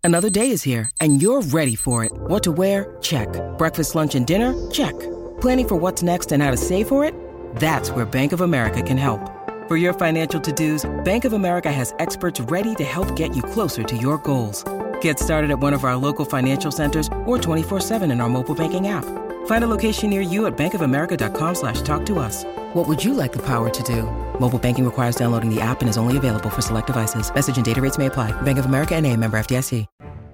Another day is here, and you're ready for it. What to wear? Check. Breakfast, lunch, and dinner? Check. Planning for what's next and how to save for it? That's where Bank of America can help. For your financial to-dos, Bank of America has experts ready to help get you closer to your goals. Get started at one of our local financial centers or 24/7 in our mobile banking app. Find a location near you at bankofamerica.com/talktous. What would you like the power to do? Mobile banking requires downloading the app and is only available for select devices. Message and data rates may apply. Bank of America N.A., member FDIC.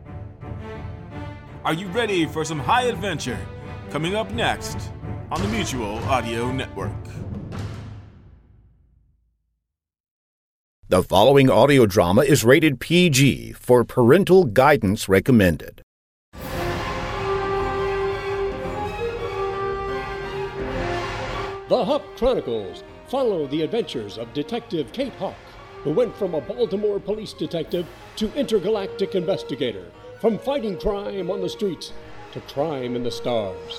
Are you ready for some high adventure? Coming up next on the Mutual Audio Network. The following audio drama is rated PG for parental guidance recommended. The Hawk Chronicles follow the adventures of Detective Kate Hawk, who went from a Baltimore police detective to intergalactic investigator, from fighting crime on the streets to crime in the stars.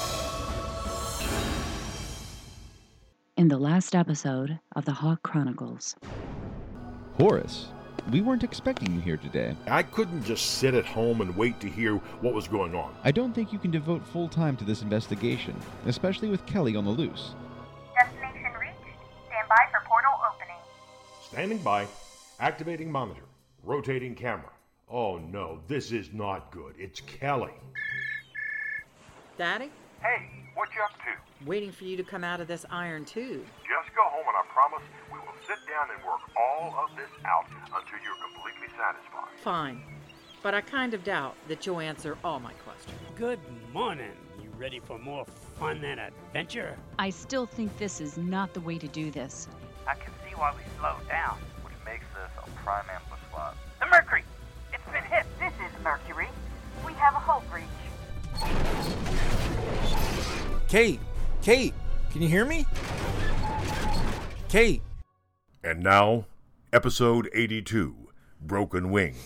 In the last episode of the Hawk Chronicles. Horace, we weren't expecting you here today. I couldn't just sit at home and wait to hear what was going on. I don't think you can devote full time to this investigation, especially with Kelly on the loose. Destination reached. Stand by for portal opening. Standing by. Activating monitor. Rotating camera. Oh no, this is not good. It's Kelly. Daddy? Hey, what you up to? Waiting for you to come out of this iron tube. Just go home and I promise we will sit down and work all of this out until you're completely satisfied. Fine. But I kind of doubt that you'll answer all my questions. Good morning. You ready for more fun and adventure? I still think this is not the way to do this. I can see why we slowed down, which makes this a prime ambush spot. The Mercury! It's been hit! This is Mercury. We have a hull breach. Kate! Kate! Can you hear me? Kate! And now, episode 82, Broken Wing.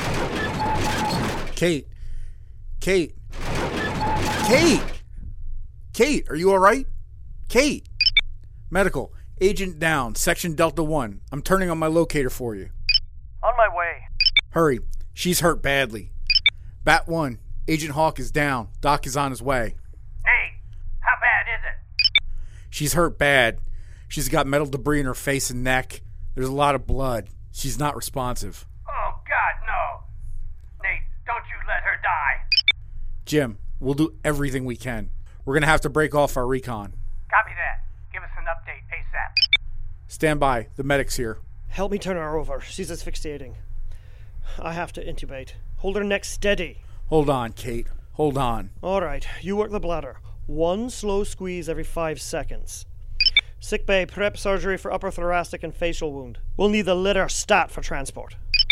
Kate! Kate! Kate! Kate, are you alright? Kate! Medical, agent down, section Delta 1. I'm turning on my locator for you. On my way. Hurry, she's hurt badly. Bat 1, Agent Hawk is down. Doc is on his way. Hey, how bad is it? She's hurt bad. She's got metal debris in her face and neck. There's a lot of blood. She's not responsive. Oh, God, no. Nate, don't you let her die. Jim, we'll do everything we can. We're going to have to break off our recon. Copy that. Give us an update ASAP. Stand by. The medic's here. Help me turn her over. She's asphyxiating. I have to intubate. Hold her neck steady. Hold on, Kate. Hold on. All right. You work the bladder. 1 slow squeeze every 5 seconds. Sick bay, prep surgery for upper thoracic and facial wound. We'll need the litter stat for transport.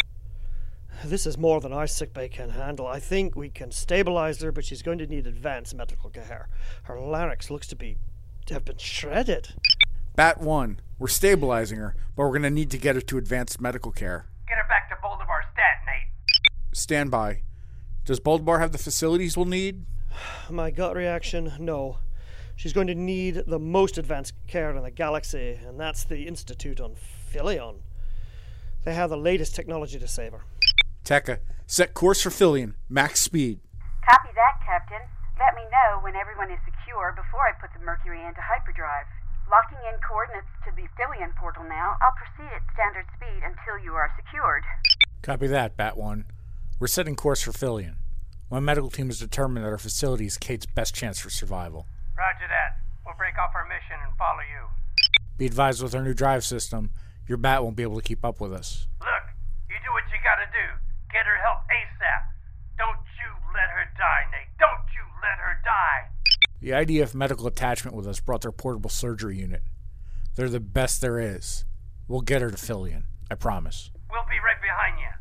This is more than our sick bay can handle. I think we can stabilize her, but she's going to need advanced medical care. Her larynx looks to have been shredded. Bat 1, we're stabilizing her, but we're going to need to get her to advanced medical care. Get her back to Boldivar Stat, Nate. Stand by. Does Boldivar have the facilities we'll need? My gut reaction, no. She's going to need the most advanced care in the galaxy, and that's the Institute on Philion. They have the latest technology to save her. Tekka, set course for Philion. Max speed. Copy that, Captain. Let me know when everyone is secure before I put the Mercury into hyperdrive. Locking in coordinates to the Philion portal now. I'll proceed at standard speed until you are secured. Copy that, Bat 1. We're setting course for Philion. My medical team has determined that our facility is Kate's best chance for survival. Roger that. We'll break off our mission and follow you. Be advised, with our new drive system, your Bat won't be able to keep up with us. Look, you do what you gotta do. Get her help ASAP. Don't you let her die, Nate. Don't you let her die. The IDF medical attachment with us brought their portable surgery unit. They're the best there is. We'll get her to Philion, I promise. We'll be right behind you.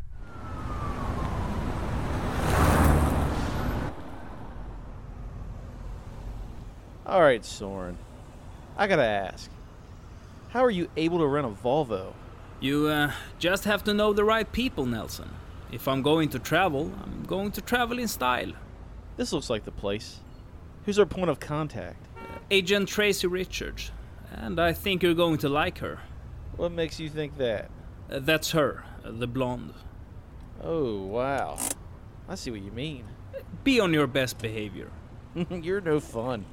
Alright, Soren. I gotta ask. How are you able to rent a Volvo? You just have to know the right people, Nelson. If I'm going to travel, I'm going to travel in style. This looks like the place. Who's our point of contact? Agent Tracy Richards. And I think you're going to like her. What makes you think that? That's her, the blonde. Oh, wow. I see what you mean. Be on your best behavior. You're no fun.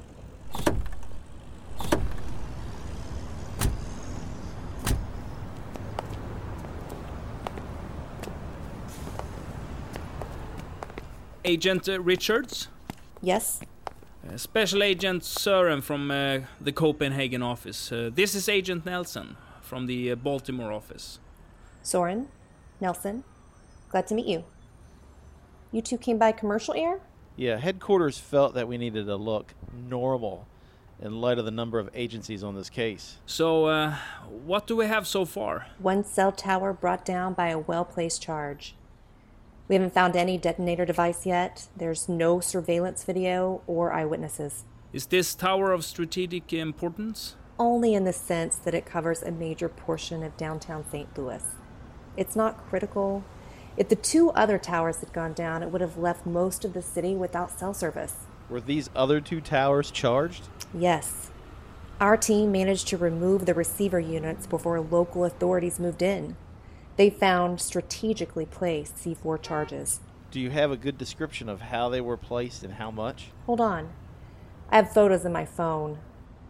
Agent Richards? Yes? Special Agent Søren from the Copenhagen office. This is Agent Nelson from the Baltimore office. Soren? Nelson? Glad to meet you. You two came by commercial air? Yeah, headquarters felt that we needed to look normal in light of the number of agencies on this case. So, what do we have so far? One cell tower brought down by a well-placed charge. We haven't found any detonator device yet. There's no surveillance video or eyewitnesses. Is this tower of strategic importance? Only in the sense that it covers a major portion of downtown St. Louis. It's not critical. If the two other towers had gone down, it would have left most of the city without cell service. Were these other two towers charged? Yes. Our team managed to remove the receiver units before local authorities moved in. They found strategically placed C4 charges. Do you have a good description of how they were placed and how much? Hold on. I have photos in my phone.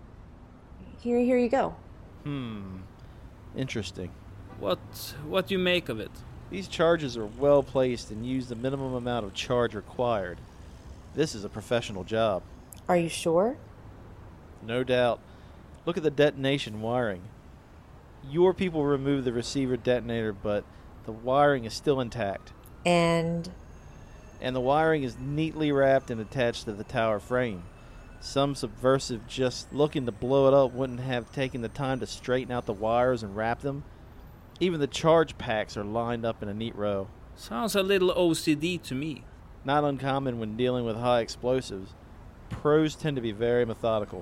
Here you go. Interesting. What do you make of it? These charges are well placed and use the minimum amount of charge required. This is a professional job. Are you sure? No doubt. Look at the detonation wiring. Your people removed the receiver detonator, but the wiring is still intact. And the wiring is neatly wrapped and attached to the tower frame. Some subversive just looking to blow it up wouldn't have taken the time to straighten out the wires and wrap them. Even the charge packs are lined up in a neat row. Sounds a little OCD to me. Not uncommon when dealing with high explosives. Pros tend to be very methodical.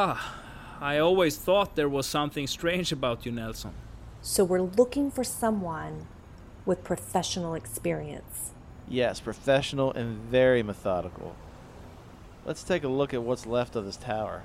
I always thought there was something strange about you, Nelson. So we're looking for someone with professional experience. Yes, professional and very methodical. Let's take a look at what's left of this tower.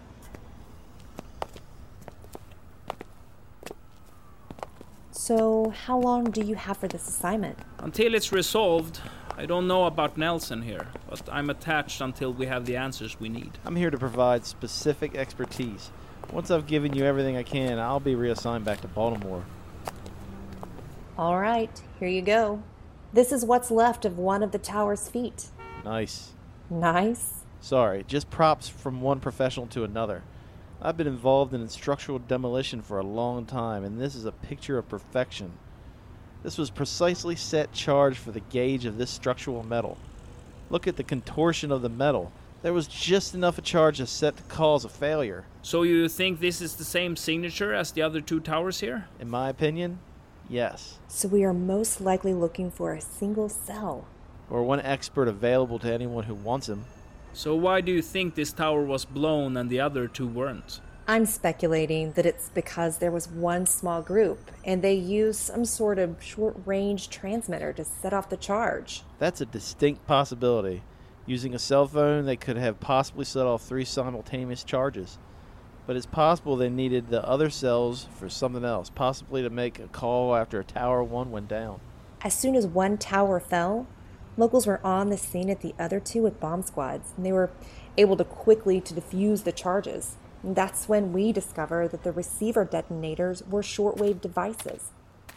So, how long do you have for this assignment? Until it's resolved. I don't know about Nelson here, but I'm attached until we have the answers we need. I'm here to provide specific expertise. Once I've given you everything I can, I'll be reassigned back to Baltimore. All right, here you go. This is what's left of one of the tower's feet. Nice. Nice? Sorry, just props from one professional to another. I've been involved in structural demolition for a long time, and this is a picture of perfection. This was precisely set charge for the gauge of this structural metal. Look at the contortion of the metal. There was just enough of charge to set to cause a failure. So you think this is the same signature as the other two towers here? In my opinion, yes. So we are most likely looking for a single cell. Or one expert available to anyone who wants him. So why do you think this tower was blown and the other two weren't? I'm speculating that it's because there was one small group, and they used some sort of short-range transmitter to set off the charge. That's a distinct possibility. Using a cell phone, they could have possibly set off 3 simultaneous charges. But it's possible they needed the other cells for something else, possibly to make a call after Tower 1 went down. As soon as one tower fell, locals were on the scene at the other two with bomb squads, and they were able to quickly defuse the charges. And that's when we discovered that the receiver detonators were shortwave devices.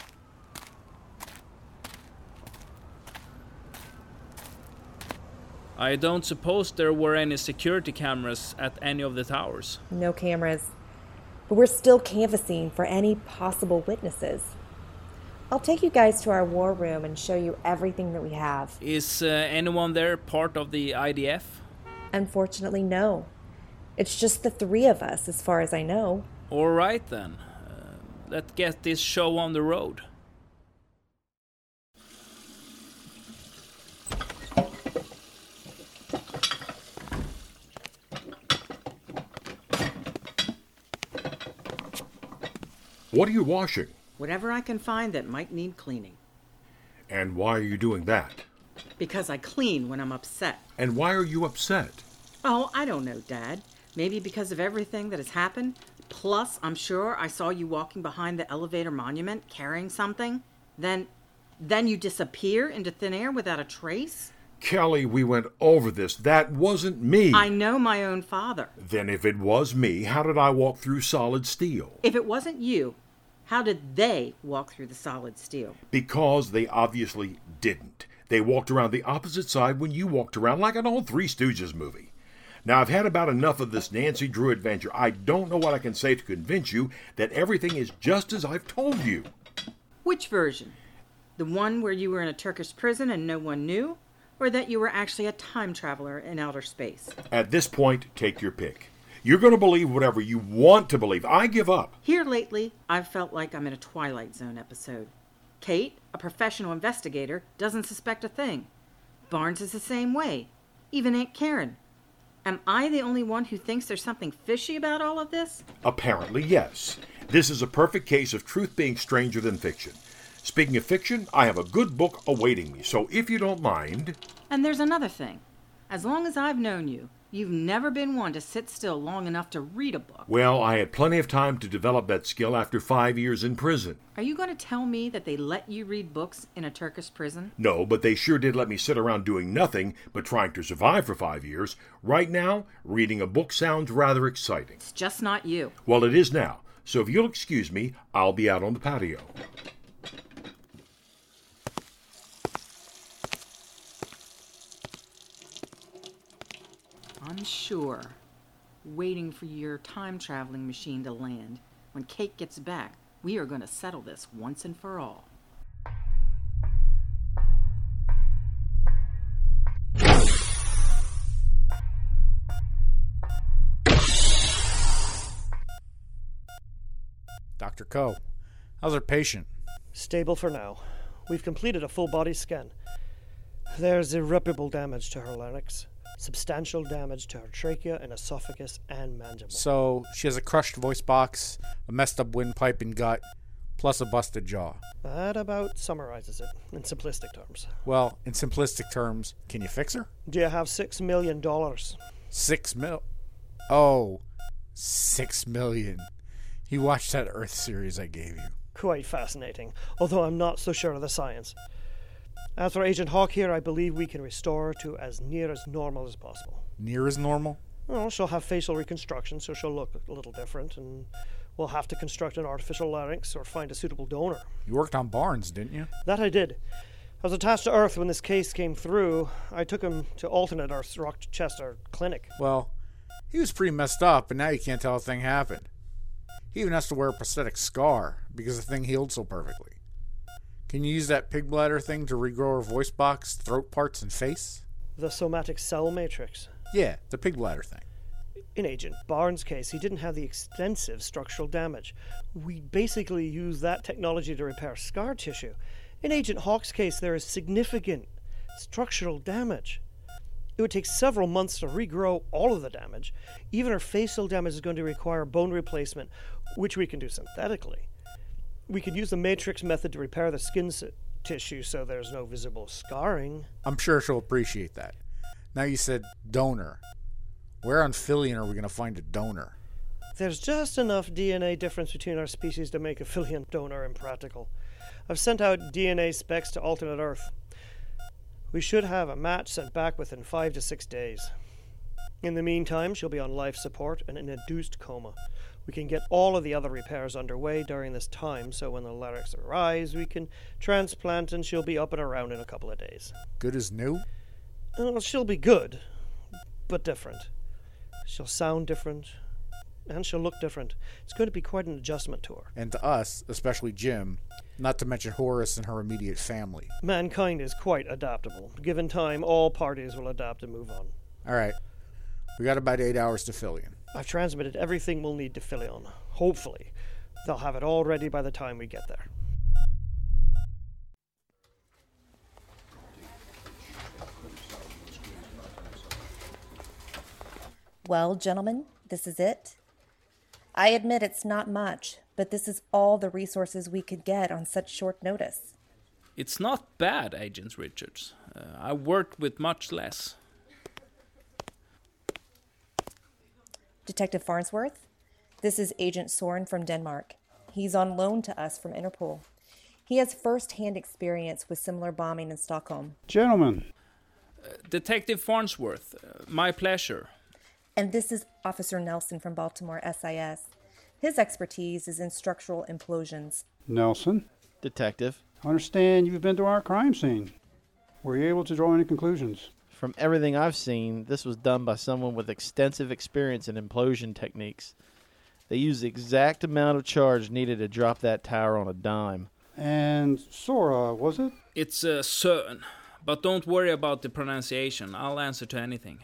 I don't suppose there were any security cameras at any of the towers. No cameras. But we're still canvassing for any possible witnesses. I'll take you guys to our war room and show you everything that we have. Is anyone there part of the IDF? Unfortunately, no. It's just the 3 of us, as far as I know. All right, then. Let's get this show on the road. What are you washing? Whatever I can find that might need cleaning. And why are you doing that? Because I clean when I'm upset. And why are you upset? Oh, I don't know, Dad. Maybe because of everything that has happened. Plus, I'm sure I saw you walking behind the elevator monument carrying something. Then Then you disappear into thin air without a trace? Kelly, we went over this. That wasn't me. I know my own father. Then if it was me, how did I walk through solid steel? If it wasn't you, how did they walk through the solid steel? Because they obviously didn't. They walked around the opposite side when you walked around, like an old Three Stooges movie. Now, I've had about enough of this Nancy Drew adventure. I don't know what I can say to convince you that everything is just as I've told you. Which version? The one where you were in a Turkish prison and no one knew? Or that you were actually a time traveler in outer space? At this point, take your pick. You're going to believe whatever you want to believe. I give up. Here lately, I've felt like I'm in a Twilight Zone episode. Kate, a professional investigator, doesn't suspect a thing. Barnes is the same way. Even Aunt Karen. Am I the only one who thinks there's something fishy about all of this? Apparently, yes. This is a perfect case of truth being stranger than fiction. Speaking of fiction, I have a good book awaiting me, so if you don't mind... And there's another thing. As long as I've known you, you've never been one to sit still long enough to read a book. Well, I had plenty of time to develop that skill after 5 years in prison. Are you going to tell me that they let you read books in a Turkish prison? No, but they sure did let me sit around doing nothing but trying to survive for 5 years. Right now, reading a book sounds rather exciting. It's just not you. Well, it is now. So if you'll excuse me, I'll be out on the patio. I'm sure, waiting for your time-traveling machine to land. When Kate gets back, we are going to settle this once and for all. Dr. Coe, how's our patient? Stable for now. We've completed a full-body scan. There's irreparable damage to her larynx. Substantial damage to her trachea and esophagus and mandible. So, she has a crushed voice box, a messed up windpipe and gut, plus a busted jaw. That about summarizes it in simplistic terms. Well, in simplistic terms, can you fix her? Do you have $6 million? 6 mil? Oh, 6 million. You watched that Earth series I gave you. Quite fascinating, although I'm not so sure of the science. As for Agent Hawk here, I believe we can restore her to as near as normal as possible. Near as normal? Well, she'll have facial reconstruction, so she'll look a little different, and we'll have to construct an artificial larynx or find a suitable donor. You worked on Barnes, didn't you? That I did. I was attached to Earth when this case came through. I took him to alternate Earth's Rochester clinic. Well, he was pretty messed up, and now you can't tell a thing happened. He even has to wear a prosthetic scar because the thing healed so perfectly. Can you use that pig bladder thing to regrow her voice box, throat parts, and face? The somatic cell matrix? Yeah, the pig bladder thing. In Agent Barnes' case, he didn't have the extensive structural damage. We basically use that technology to repair scar tissue. In Agent Hawk's case, there is significant structural damage. It would take several months to regrow all of the damage. Even her facial damage is going to require bone replacement, which we can do synthetically. We could use the matrix method to repair the skin tissue so there's no visible scarring. I'm sure she'll appreciate that. Now you said donor. Where on Phillian are we going to find a donor? There's just enough DNA difference between our species to make a Phillian donor impractical. I've sent out DNA specs to alternate Earth. We should have a match sent back within 5 to 6 days. In the meantime, she'll be on life support and in a induced coma. We can get all of the other repairs underway during this time, so when the larynx arrives, we can transplant and she'll be up and around in a couple of days. Good as new? Well, she'll be good, but different. She'll sound different, and she'll look different. It's going to be quite an adjustment to her. And to us, especially Jim, not to mention Horace and her immediate family. Mankind is quite adaptable. Given time, all parties will adapt and move on. All right. We got about 8 hours to Phillian. I've transmitted everything we'll need to Phillion. Hopefully, they'll have it all ready by the time we get there. Well, gentlemen, this is it. I admit it's not much, but this is all the resources we could get on such short notice. It's not bad, Agent Richards. I worked with much less. Detective Farnsworth, this is Agent Soren from Denmark. He's on loan to us from Interpol. He has first-hand experience with similar bombing in Stockholm. Gentlemen. Detective Farnsworth, my pleasure. And this is Officer Nelson from Baltimore SIS. His expertise is in structural implosions. Nelson. Detective. I understand you've been to our crime scene. Were you able to draw any conclusions? From everything I've seen, this was done by someone with extensive experience in implosion techniques. They used the exact amount of charge needed to drop that tower on a dime. And Sora, was it? It's certain, but don't worry about the pronunciation. I'll answer to anything.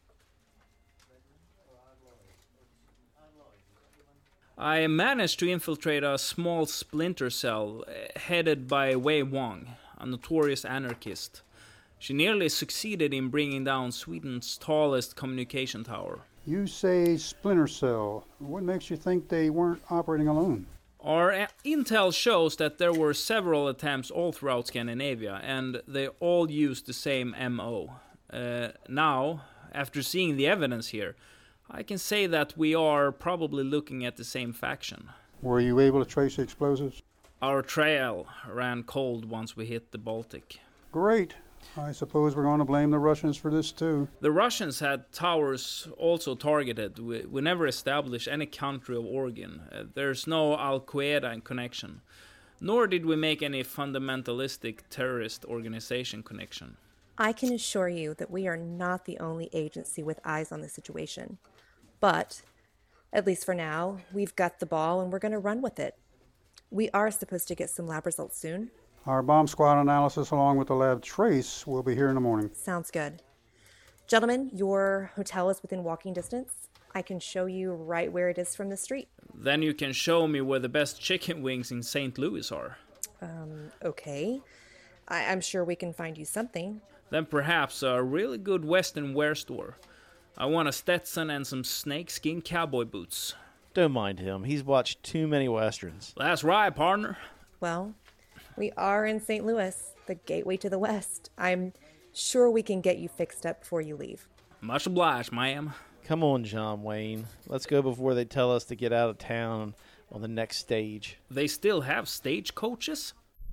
I managed to infiltrate a small splinter cell headed by Wei Wang, a notorious anarchist. She nearly succeeded in bringing down Sweden's tallest communication tower. You say splinter cell. What makes you think they weren't operating alone? Our intel shows that there were several attempts all throughout Scandinavia, and they all used the same MO. Now, after seeing the evidence here, I can say that we are probably looking at the same faction. Were you able to trace the explosives? Our trail ran cold once we hit the Baltic. Great. I suppose we're going to blame the Russians for this too. The Russians had towers also targeted. We never established any country of origin. There's no Al-Qaeda connection. Nor did we make any fundamentalistic terrorist organization connection. I can assure you that we are not the only agency with eyes on the situation. But, at least for now, we've got the ball and we're going to run with it. We are supposed to get some lab results soon. Our bomb squad analysis along with the lab trace will be here in the morning. Sounds good. Gentlemen, your hotel is within walking distance. I can show you right where it is from the street. Then you can show me where the best chicken wings in St. Louis are. Okay. I'm sure we can find you something. Then perhaps a really good Western wear store. I want a Stetson and some snakeskin cowboy boots. Don't mind him. He's watched too many Westerns. That's right, partner. Well, we are in St. Louis, the gateway to the West. I'm sure we can get you fixed up before you leave. Much obliged, ma'am. Come on, John Wayne. Let's go before they tell us to get out of town on the next stage. They still have stage coaches?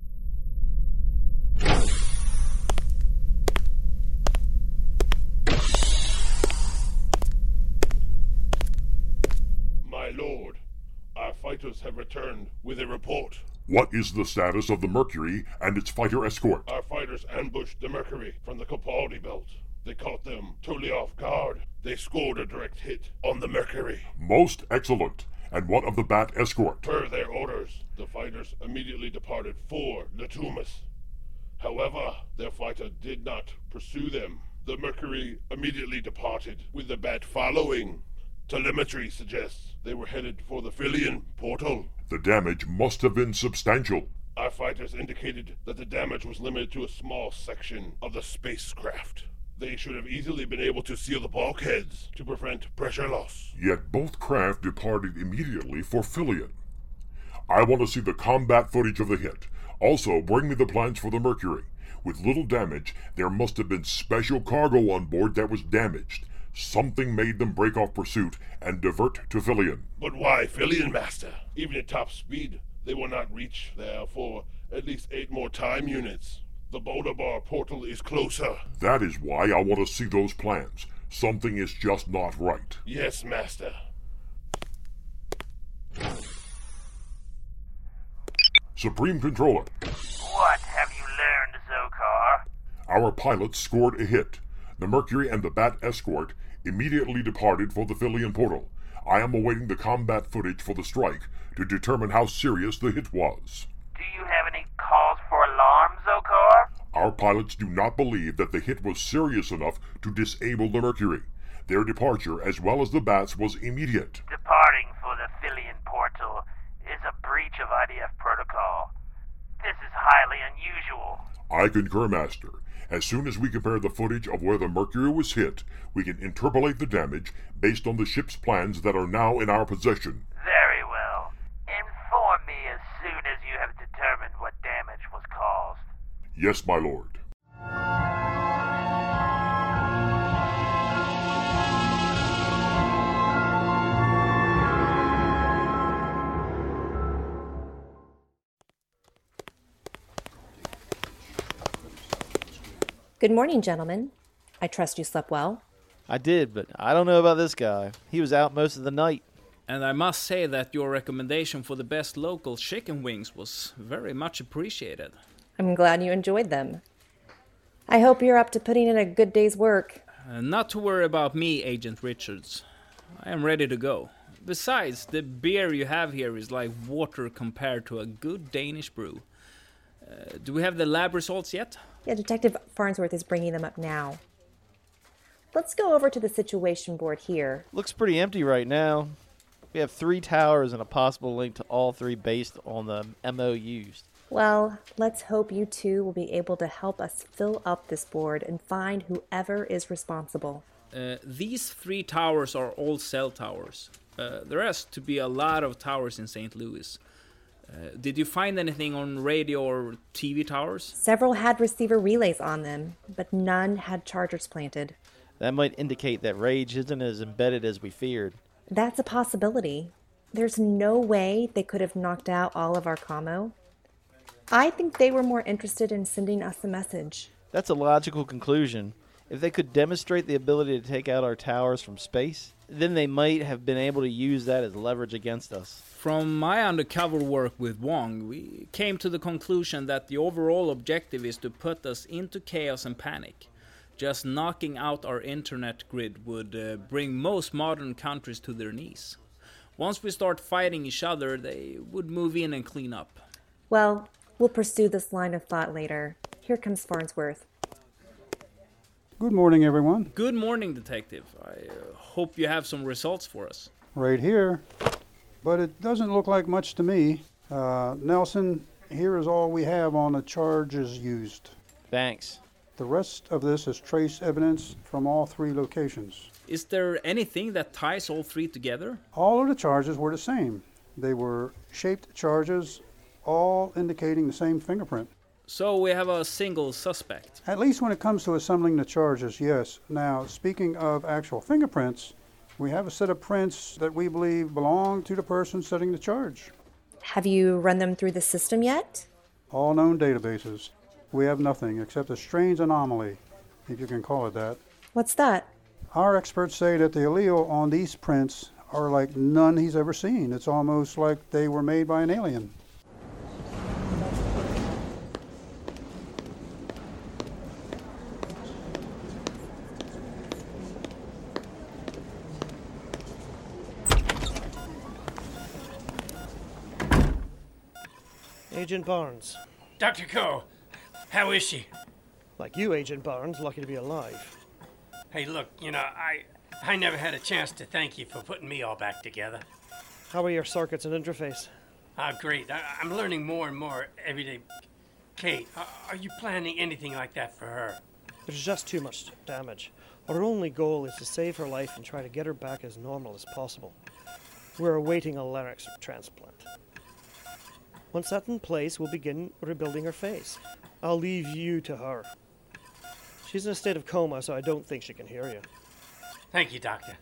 My lord, our fighters have returned with a report. What is the status of the Mercury and its fighter escort? Our fighters ambushed the Mercury from the Capaldi belt. They caught them totally off guard. They scored a direct hit on the Mercury. Most excellent. And what of the Bat escort? Per their orders, the fighters immediately departed for Latumas. However, their fighter did not pursue them. The Mercury immediately departed, with the Bat following. Telemetry suggests they were headed for the Filian portal. The damage must have been substantial. Our fighters indicated that the damage was limited to a small section of the spacecraft. They should have easily been able to seal the bulkheads to prevent pressure loss. Yet both craft departed immediately for Filian. I want to see the combat footage of the hit. Also, bring me the plans for the Mercury. With little damage, there must have been special cargo on board that was damaged. Something made them break off pursuit and divert to Filian. But why Filian, Master? Even at top speed, they will not reach there for at least 8 more time units. The Boulder Bar portal is closer. That is why I want to see those plans. Something is just not right. Yes, Master. Supreme Controller. What have you learned, Zokar? Our pilots scored a hit. The Mercury and the Bat escort immediately departed for the Filian portal. I am awaiting the combat footage for the strike to determine how serious the hit was. Do you have any cause for alarm, Zokar? Our pilots do not believe that the hit was serious enough to disable the Mercury. Their departure, as well as the Bats, was immediate. Departing for the Filian portal is a breach of IDF protocol. This is highly unusual. I concur, Master. As soon as we compare the footage of where the Mercury was hit, we can interpolate the damage based on the ship's plans that are now in our possession. Very well. Inform me as soon as you have determined what damage was caused. Yes, my lord. Good morning, gentlemen. I trust you slept well. I did, but I don't know about this guy. He was out most of the night. And I must say that your recommendation for the best local chicken wings was very much appreciated. I'm glad you enjoyed them. I hope you're up to putting in a good day's work. Not to worry about me, Agent Richards. I am ready to go. Besides, the beer you have here is like water compared to a good Danish brew. Do we have the lab results yet? Yeah, Detective Farnsworth is bringing them up now. Let's go over to the situation board here. Looks pretty empty right now. We have 3 towers and a possible link to all 3 based on the MO used. Well, let's hope you two will be able to help us fill up this board and find whoever is responsible. These 3 towers are all cell towers. There has to be a lot of towers in St. Louis. Did you find anything on radio or TV towers? Several had receiver relays on them, but none had chargers planted. That might indicate that Rage isn't as embedded as we feared. That's a possibility. There's no way they could have knocked out all of our commo. I think they were more interested in sending us a message. That's a logical conclusion. If they could demonstrate the ability to take out our towers from space, then they might have been able to use that as leverage against us. From my undercover work with Wong, we came to the conclusion that the overall objective is to put us into chaos and panic. Just knocking out our internet grid would bring most modern countries to their knees. Once we start fighting each other, they would move in and clean up. Well, we'll pursue this line of thought later. Here comes Farnsworth. Good morning, everyone. Good morning, Detective. I hope you have some results for us. Right here. But it doesn't look like much to me. Nelson, here is all we have on the charges used. Thanks. The rest of this is trace evidence from all 3 locations. Is there anything that ties all 3 together? All of the charges were the same. They were shaped charges, all indicating the same fingerprint. So we have a single suspect. At least when it comes to assembling the charges, yes. Now, speaking of actual fingerprints, we have a set of prints that we believe belong to the person setting the charge. Have you run them through the system yet? All known databases. We have nothing except a strange anomaly, if you can call it that. What's that? Our experts say that the allele on these prints are like none he's ever seen. It's almost like they were made by an alien. Agent Barnes. Dr. Coe, how is she? Like you, Agent Barnes, lucky to be alive. Hey, look, I never had a chance to thank you for putting me all back together. How are your circuits and interface? Great. I'm learning more and more every day. Kate, are you planning anything like that for her? There's just too much damage. Our only goal is to save her life and try to get her back as normal as possible. We're awaiting a larynx transplant. Once that's in place, we'll begin rebuilding her face. I'll leave you to her. She's in a state of coma, so I don't think she can hear you. Thank you, Doctor.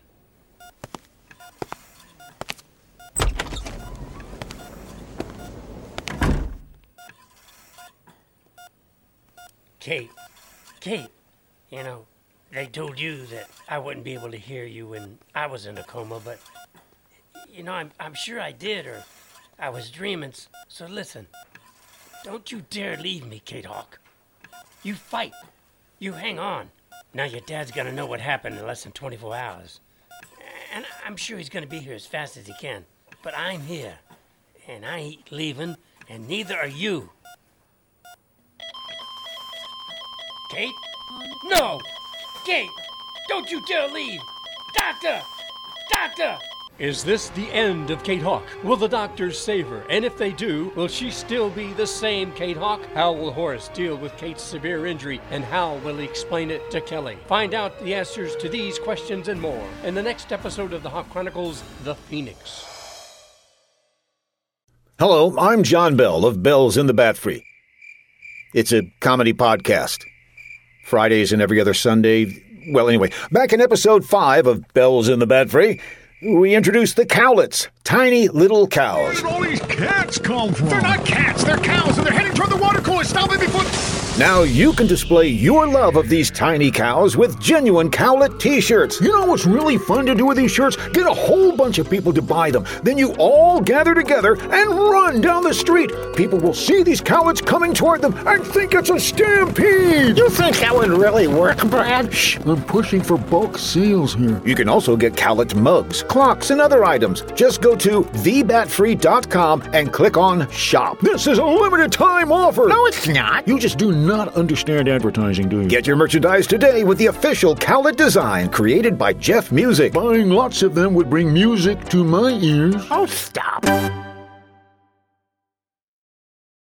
Kate, they told you that I wouldn't be able to hear you when I was in a coma, but, I'm sure I did, or I was dreaming. So listen, don't you dare leave me, Kate Hawk. You fight. You hang on. Now your dad's gonna know what happened in less than 24 hours. And I'm sure he's gonna be here as fast as he can. But I'm here. And I ain't leaving, and neither are you. Kate? No! Kate! Don't you dare leave! Doctor! Doctor! Is this the end of Kate Hawk? Will the doctors save her? And if they do, will she still be the same Kate Hawk? How will Horace deal with Kate's severe injury? And how will he explain it to Kelly? Find out the answers to these questions and more in the next episode of the Hawk Chronicles, The Phoenix. Hello, I'm John Bell of Bells in the Bat Free. It's a comedy podcast. Fridays and every other Sunday. Well, anyway, back in episode 5 of Bells in the Bat Free, we introduced the cowlets, tiny little cows. Where did all these cats come from? They're not cats, they're cows, and they're heading toward the water cooler. Stop it before... Now you can display your love of these tiny cows with genuine Cowlet t-shirts. You know what's really fun to do with these shirts? Get a whole bunch of people to buy them. Then you all gather together and run down the street. People will see these Cowlets coming toward them and think it's a stampede. You think that would really work, Brad? Shh, I'm pushing for bulk sales here. You can also get Cowlet mugs, clocks, and other items. Just go to thebatfree.com and click on Shop. This is a limited time offer. No, it's not. You just do not understand advertising, do you? Get your merchandise today with the official Cowlet design created by Jeff Music. Buying lots of them would bring music to my ears. Oh, stop.